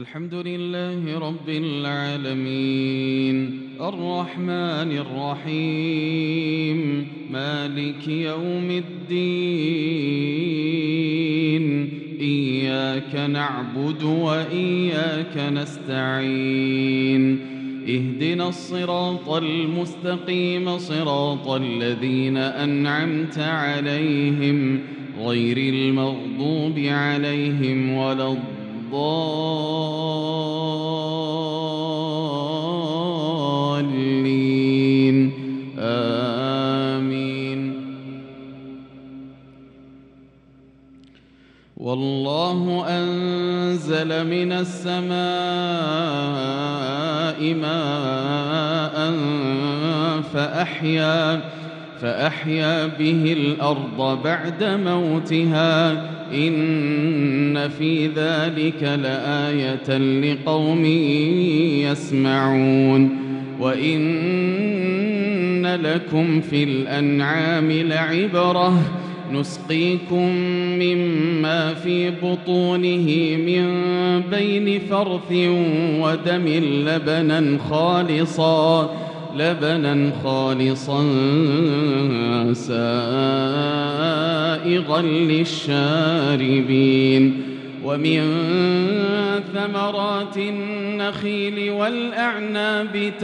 الحمد لله رب العالمين الرحمن الرحيم مالك يوم الدين إياك نعبد وإياك نستعين اهدنا الصراط المستقيم صراط الذين أنعمت عليهم غير المغضوب عليهم ولا الضالين آمين. والله أنزل من السماء ماء فأحيا به الأرض بعد موتها إن في ذلك لآية لقوم يسمعون. وإن لكم في الأنعام لعبرة نسقيكم مما في بطونه من بين فرث ودم لبنا خالصا سائغا للشاربين. ومن ثمرات النخيل والأعناب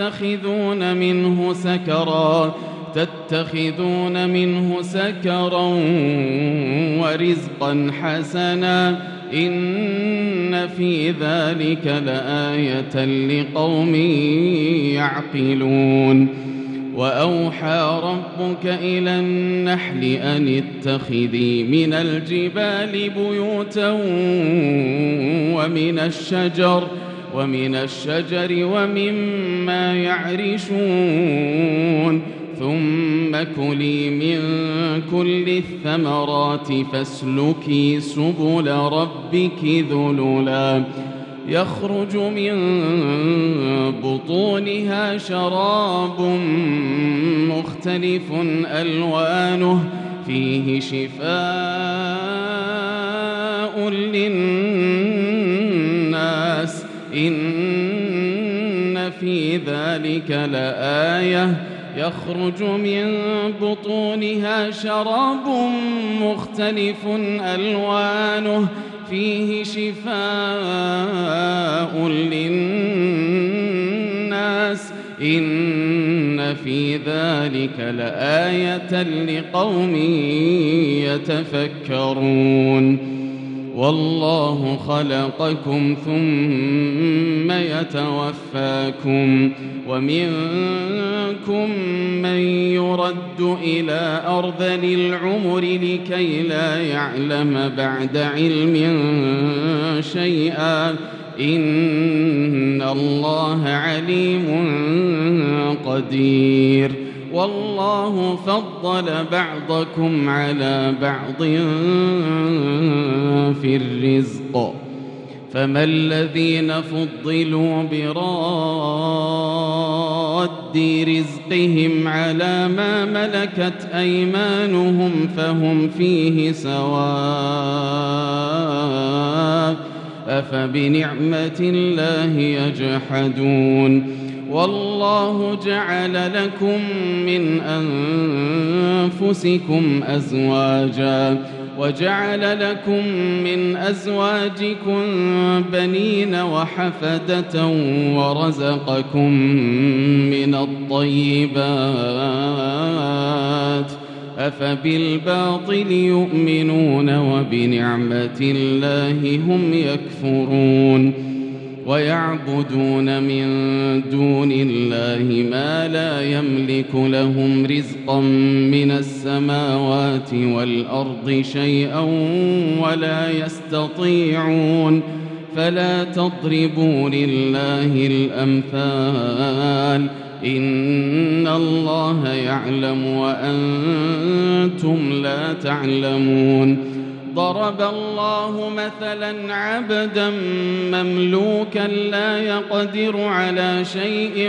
تتخذون منه سكرا ورزقا حسنا إن في ذلك لآية لقوم يعقلون. وأوحى ربك إلى النحل أن اتخذي من الجبال بيوتا ومن الشجر ومما يعرشون ثم كلي من كل الثمرات فاسلكي سبل ربك ذللا يخرج من بطونها شراب مختلف ألوانه فيه شفاء للناس إن في ذلك لآية يخرج من بطونها شراب مختلف ألوانه فيه شفاء للناس إن في ذلك لآية لقوم يتفكرون. والله خلقكم ثم يتوفاكم ومنكم من يرد إلى أرذل العمر لكي لا يعلم بعد علم شيئا إن الله عليم قدير. والله فضل بعضكم على بعض في الرزق فما الذين فضلوا براد رزقهم على ما ملكت أيمانهم فهم فيه سواء أفبنعمة الله يجحدون. والله جعل لكم من أنفسكم أزواجا وجعل لكم من أزواجكم بنين وحفدة ورزقكم من الطيبات أفبالباطل يؤمنون وبنعمة الله هم يكفرون. ويعبدون من دون الله ما لا يملك لهم رزقا من السماوات والأرض شيئا ولا يستطيعون فلا تضربوا لله الأمثال إن الله يعلم وأنتم لا تعلمون. ضرب الله مثلا عبدا مملوكا لا يقدر على شيء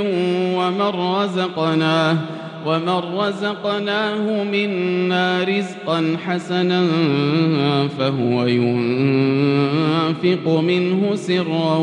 ومن رزقناه منا رزقا حسنا فهو ينفق ينفق منه سرا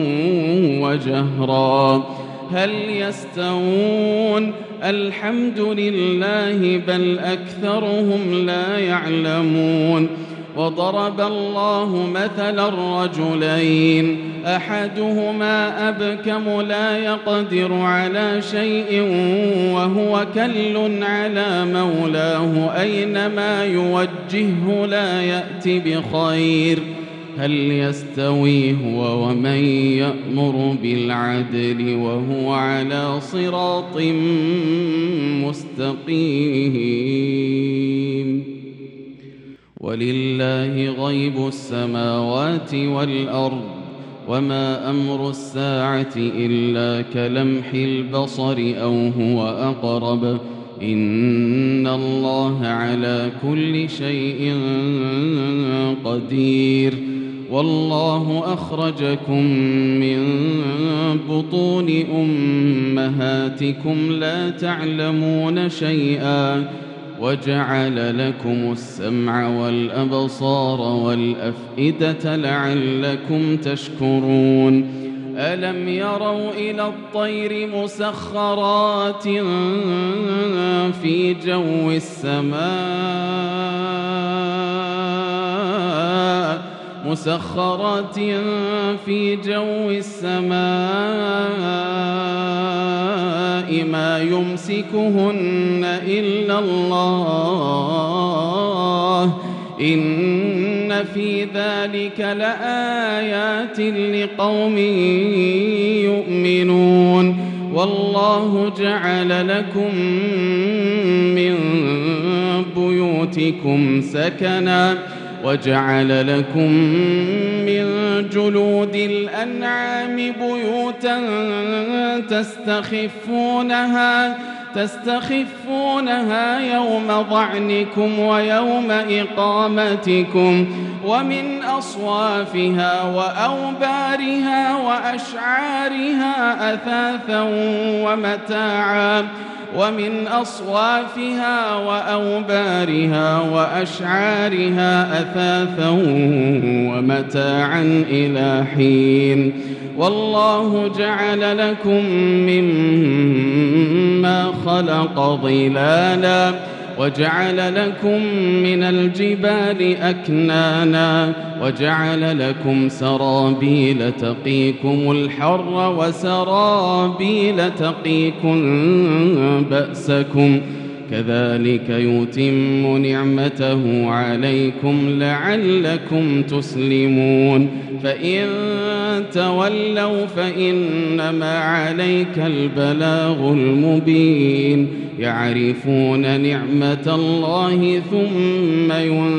وجهرا هل يستوون الحمد لله بل أكثرهم لا يعلمون وضرب الله مثلا رجلين أحدهما أبكم لا يقدر على شيء وهو كل على مولاه أينما يوجهه لا يأت بخير هل يستوي هو ومن يأمر بالعدل وهو على صراط مستقيم ولله غيب السماوات والأرض وما أمر الساعة إلا كلمح البصر أو هو أقرب إن الله على كل شيء قدير والله أخرجكم من بطون أمهاتكم لا تعلمون شيئا وجعل لكم السمع والأبصار والأفئدة لعلكم تشكرون ألم يروا إلى الطير مسخرات في جو السماء ما يمسكهن إلا الله إن في ذلك لآيات لقوم يؤمنون والله جعل لكم من بيوتكم سكنا وجعل لكم من جلود الأنعام بيوتا تستخفونها يوم ظعنكم ويوم إقامتكم ومن أصوافها وأوبارها وأشعارها أثاثا ومتاعا إلى حين والله جعل لكم مما خلق ظلالا وجعل لكم من الجبال أكنانا وجعل لكم سرابيل تقيكم الحر وسرابيل تقيكم بأسكم كذلك يتم نعمته عليكم لعلكم تسلمون فإن تولوا فإنما عليك البلاغ المبين يعرفون نعمة الله ثم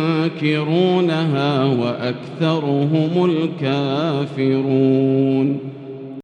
ينكرونها وأكثرهم الكافرون